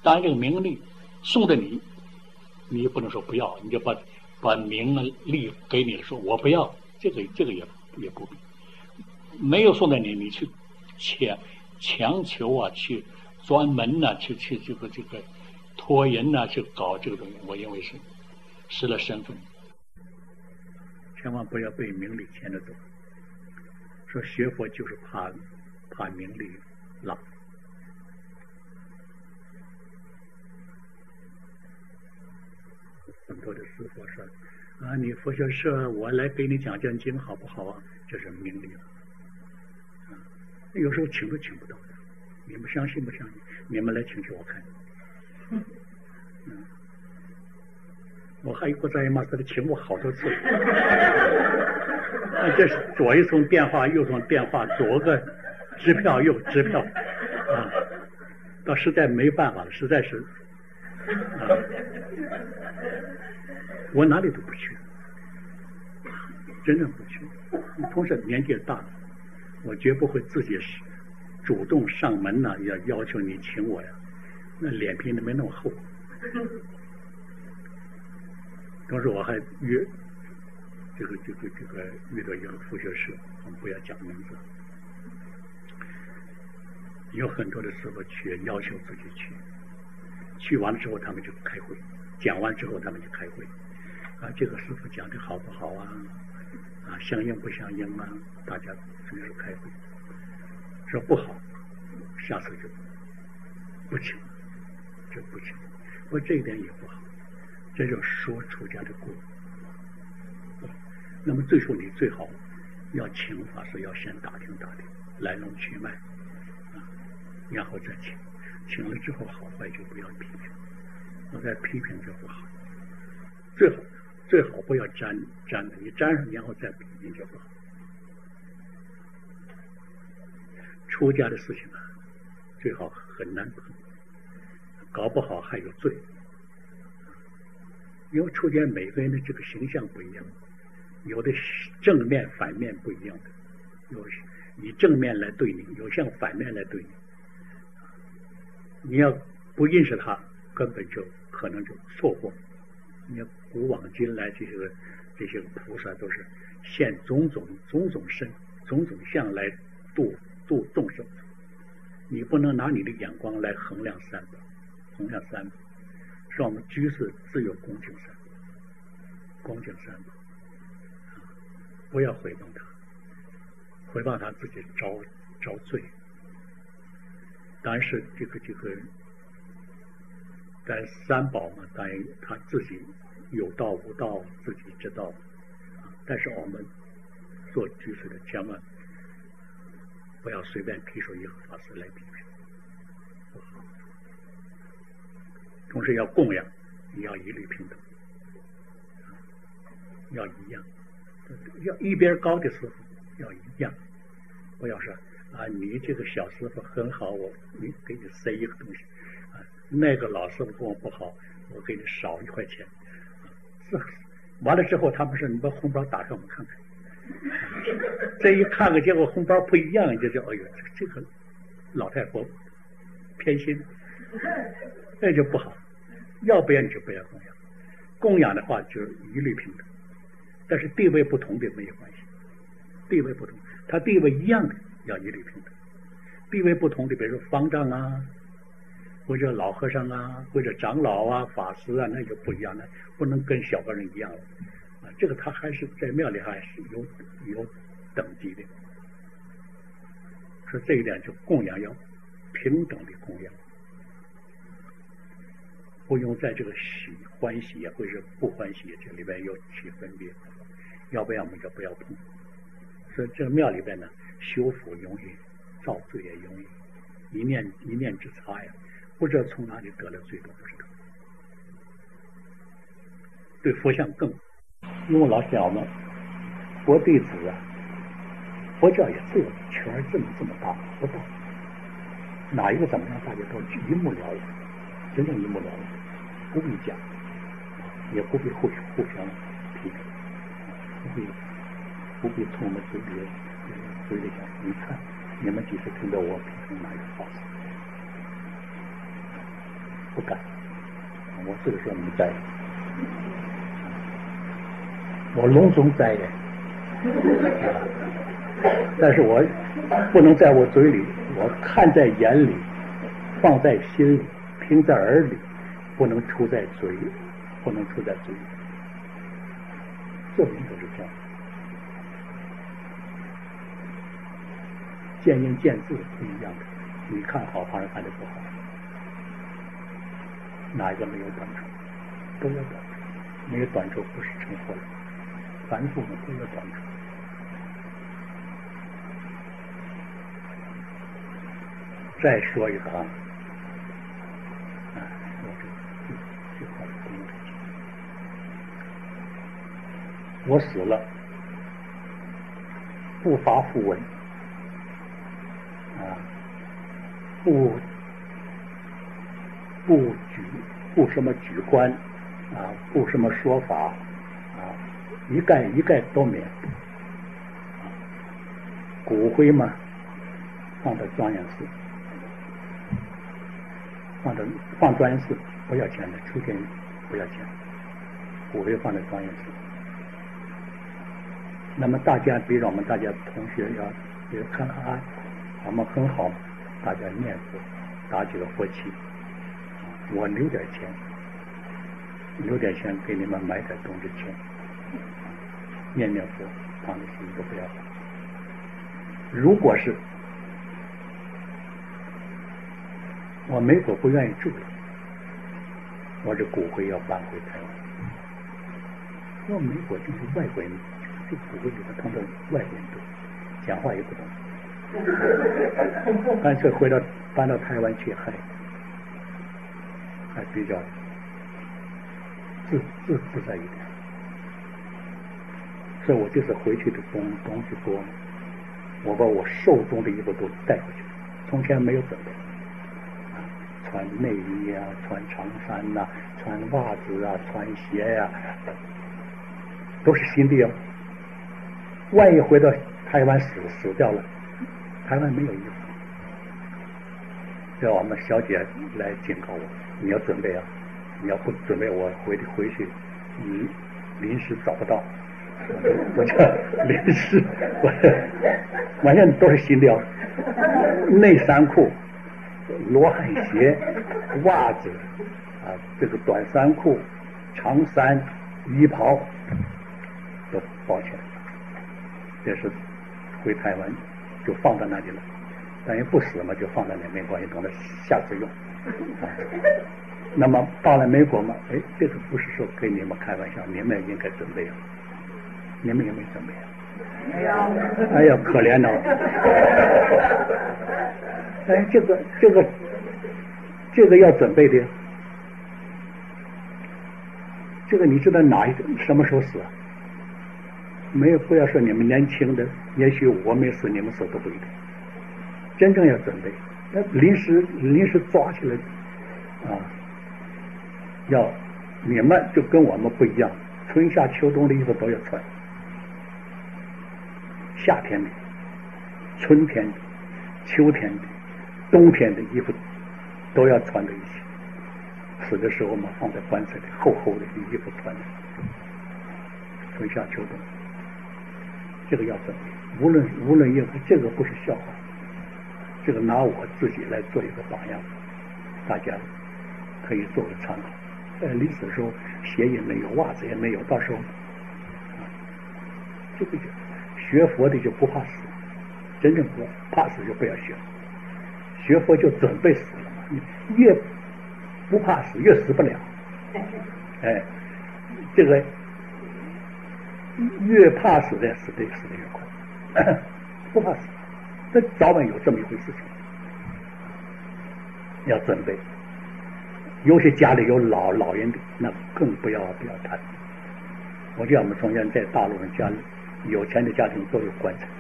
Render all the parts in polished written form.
当然，这个名利送的你，你也不能说不要，你就把名利给你了，说我不要，这个也不必。没有送给你，你去强求啊，去专门呐、去这个拖延呐、去搞这个东西，我认为是失了身份。千万不要被名利牵着走。说学佛就是怕名利浪。很多的师傅说啊，你佛学社我来给你讲经好不好啊？这是名利了。有时候请都请不到的，你们相信不相信？你们来请给我看。我还有个在马斯的请我好多次，这是左一通电话，右通电话，左个支票右支票，到实在没办法了，实在是我哪里都不去，真正不去。同时年纪大了，我绝不会自己主动上门呢，要求你请我呀，那脸皮没那么厚。同时我还约这个遇到一个佛学社，我们不要讲名字，有很多的师傅去要求自己去完了之后他们就开会，讲完之后他们就开会这个师傅讲的好不好啊？相应不相应啊？大家随时开会，说不好，下次就不请，就不请。不过这一点也不好，这就说出家的过。那么最初你最好要请法师，要先打听来龙去脉然后再请了之后好坏就不要批评，我再批评就不好。最好不要沾的，你沾上然后再批评就不好。出家的事情最好很难碰，搞不好还有罪。因为出家每个人的这个形象不一样，有的正面反面不一样的，有以正面来对你，有像反面来对你。你要不认识他，根本就可能就错过。你看古往今来这些菩萨都是现种种身、种种相来度众生。你不能拿你的眼光来衡量三宝，说我们居士自有恭敬三宝，不要诽谤他，诽谤他自己遭罪。但是这个在三宝嘛，当然他自己有道无道，自己知道但是我们做居士的千万不要随便批说一个法师来批评，不好。同时要供养，也要一律平等，要一样，要一边高的师傅要一样，不要说你这个小师傅很好，你给你塞一个东西那个老师傅跟我不好，我给你少1块钱完了之后他们说你把红包打开我们看看这一看个结果红包不一样，就哎呦这个老太婆偏心，那就不好。要不然你就不要供养的话就一律平等，但是地位不同的没有关系，地位不同，他地位一样的要一律平等，地位不同的比如说方丈或者老和尚或者长老法师那就不一样了，不能跟小个人一样了这个他还是在庙里还是有等级的。说这一点就供养要平等的供养，不用在这个欢喜或者不欢喜这里边有起分别，要不然我们就不要碰。所以这个庙里边呢，修福容易，造罪也容易，一念之差呀，不知道从哪里得了罪都不知道。对佛像更，因为老讲我们佛弟子佛教也只有圈这么大，不大，哪一个怎么样大家都一目了然，真正一目了然，不必讲，也不必互相批评，不必从我们嘴里讲，你看你们几时听到我批评哪一个法师？ 不敢，我这个时候没摘，我隆重摘的，但是我不能在我嘴里，我看在眼里，放在心里，听在耳里，不能出在嘴，不能出在嘴里，这名就是这样。见音见字不一样的，你看好，旁人看的不好，哪一个没有短处？都有短处，没有短处不是成佛了，凡夫们都有短处。再说一个啊，这块不用讲。我死了，不发讣文。不什么举官啊，不什么说法啊，一概都免。骨灰嘛，放在庄严寺，放庄严寺不要钱的，出天不要钱，骨灰放在庄严寺。那么大家，比如我们大家同学要看看，我们很好，大家念佛，打几个佛七，我留点钱给你们买点东西钱，念佛，旁的事都不要。如果是我美国不愿意住了，我这骨灰要搬回台湾。我美国就是外国人，这骨灰里头通通外国人多，讲话也不懂。干脆搬到台湾去，还比较自在一点。所以我这次回去的东西多嘛，我把我受冻的衣服都带回去，从前没有准备，穿内衣啊，穿长衫呐，穿袜子啊，穿鞋呀，都是新的哦。万一回到台湾死掉了，台湾没有衣服，叫我们小姐来警告我，你要准备啊，你要不准备，我回去你临时找不到，我叫临时，完全都是新料，内衫裤、罗汉鞋、袜子啊，这个短衫裤、长衫、衣袍都包起来，这是回台湾就放到那里了，等于不死嘛，就放在那没关系，等着下次用。那么到了美国嘛，这个不是说跟你们开玩笑，你们也应该准备啊，你们有没有准备啊？没有。哎呀，可怜了。这个要准备的，这个你知道什么时候死啊？没有，不要说你们年轻的，也许我没死，你们死都不一定。真正要准备，那临时抓起来啊，要你们就跟我们不一样，春夏秋冬的衣服都要穿，夏天的、春天的、秋天的、冬天的衣服都要穿在一起。死的时候嘛，放在棺材里，厚厚的衣服穿的，春夏秋冬。这个要准备，无论任何，这个不是笑话，这个拿我自己来做一个榜样，大家可以做个参考。临死的时候鞋也没有，袜子也没有，到时候这个就学佛的就不怕死，真正不怕死就不要学，学佛就准备死了嘛，你越不怕死越死不了，这个。越怕死的死得越快，不怕死，这早晚有这么一回事情，要准备。有些家里有老人的，那更不要谈。我记得我们从前在大陆人家里，有钱的家庭都有棺材，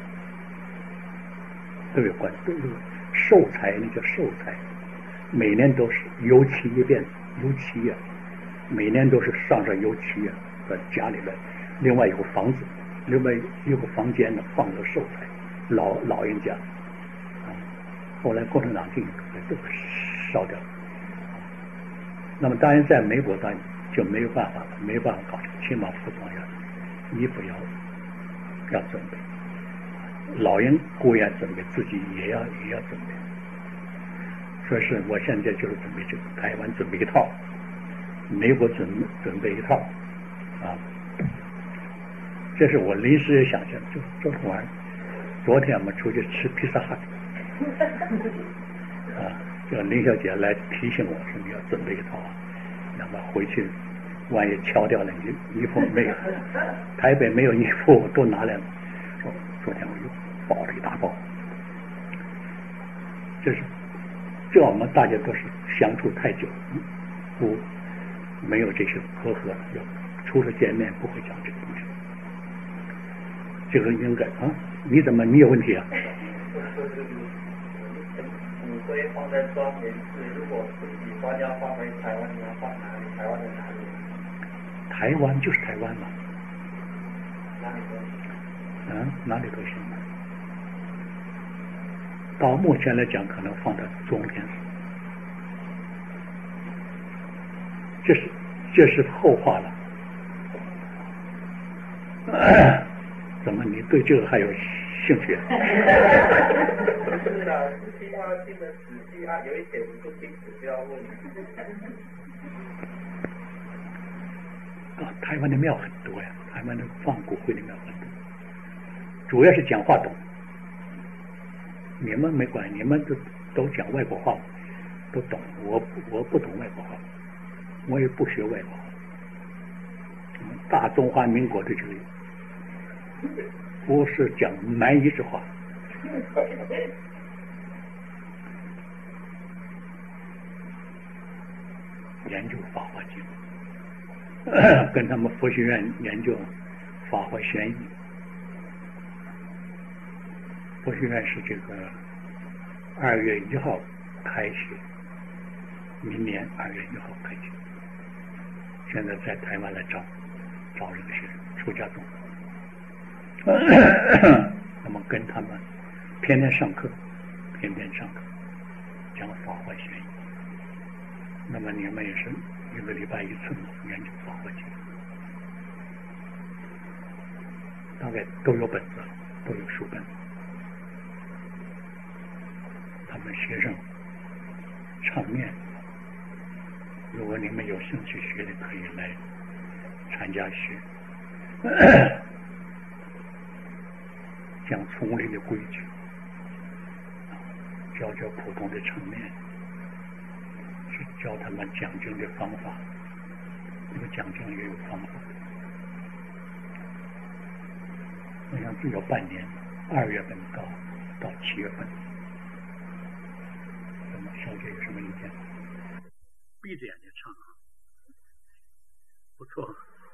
都有寿材，那叫寿材，每年都是油漆一遍，油漆啊，每年都是上油漆啊，在家里边。另外有个房子，另外有个房间呢，放了寿材，老人家后来共产党进去都烧掉了， 那么当然在美国当然就没有办法了，没有办法搞这个，起码服装衣服要准备，老人固然准备，自己也要准备。所以是我现在就是准备这个，台湾准备一套，美国准备一套，啊，这是我临时想象，就昨天我们出去吃披萨汉，啊，这林小姐来提醒我说你要准备一套啊，那么回去万一敲掉了衣服没有，台北没有衣服我都拿来了，说昨天我又包了一大包，这我们大家都是相处太久，没有这些隔阂，除了见面不会讲这个东西。这个应该啊？你有问题啊？ 骨灰放在庄严寺，如果不喜欢要放回台湾，你要放哪里？台湾的哪里？ 台湾就是台湾嘛。 哪里都行。 哪里都行。到目前来讲，可能放在中天寺，这是后话了。怎么你对这个还有兴趣？ 不是啦，是其他听得仔细啊，有一点不清楚就要问。 台湾的庙很多呀，台湾的放骨灰的庙很多，主要是讲话懂。你们没管，你们都讲外国话，都懂。我不懂外国话，我也不学外国话。大中华民国的这个不是讲蛮夷之话。研究《法华经》，跟他们佛学院研究《法华玄义》。佛学院是这个2月1号开学，明年2月1号开学。现在在台湾来找这个学生出家众，那么跟他们天天上课，讲法华玄义。那么你们也是1个礼拜1次嘛，研究法华经，大概都有本子，都有书本。他们学生场面，如果你们有兴趣学的，可以来参加学。讲丛林的规矩，教普通的场面，是教他们讲经的方法。这个讲经也有方法。我想只有半年，2月份到7月份。小姐有什么意见？闭着眼睛唱，不错。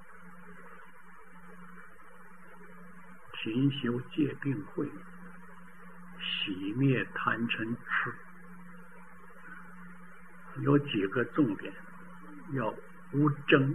勤修戒定慧，洗灭贪嗔痴。有几个重点，要无争。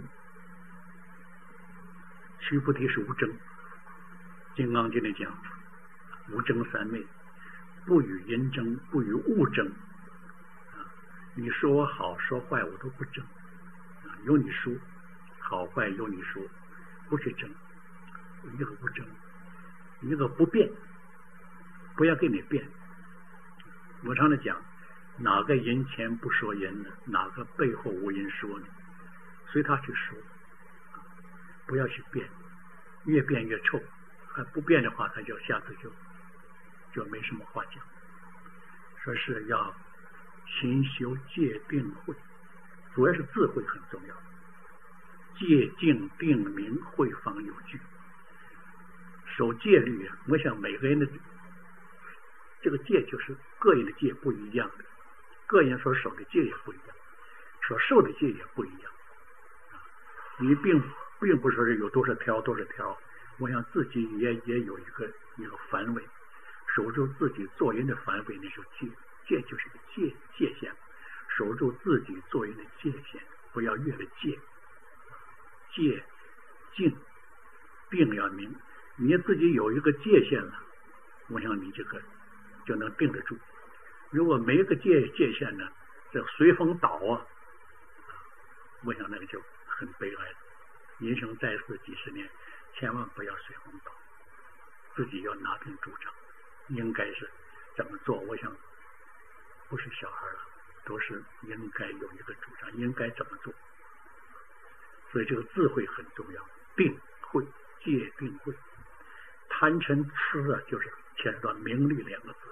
须菩提是无争，金刚经里讲无争三昧，不与因争，不与物争。你说我好说坏我都不争，有你说，好坏有你说，不去争。一个不争，一个不变，不要跟你变。我常常讲，哪个人前不说人呢？哪个背后无人说呢？随他去说，不要去变，越变越臭。还不变的话，他就下次就没什么话讲。说是要勤修戒定慧，主要是智慧很重要。戒静定明慧方有据。守戒律啊，我想每个人的这个戒就是个人的戒不一样的，个人所守的戒也不一样，所受的戒也不一样。你并不说是有多少条，我想自己也有一个范围，守住自己做人的范围，那是戒。戒就是个界限，守住自己做人的界限，不要越了界。戒静定要明，你自己有一个界限了，我想你这个就能定得住。如果没个界限呢，这随风倒啊， 我想那个就很悲哀了。人生在世几十年，千万不要随风倒，自己要拿定主张，应该是怎么做。我想不是小孩了，都是应该有一个主张，应该怎么做。所以这个智慧很重要，定慧戒定慧。贪嗔痴啊，就是牵扯到名利两个字。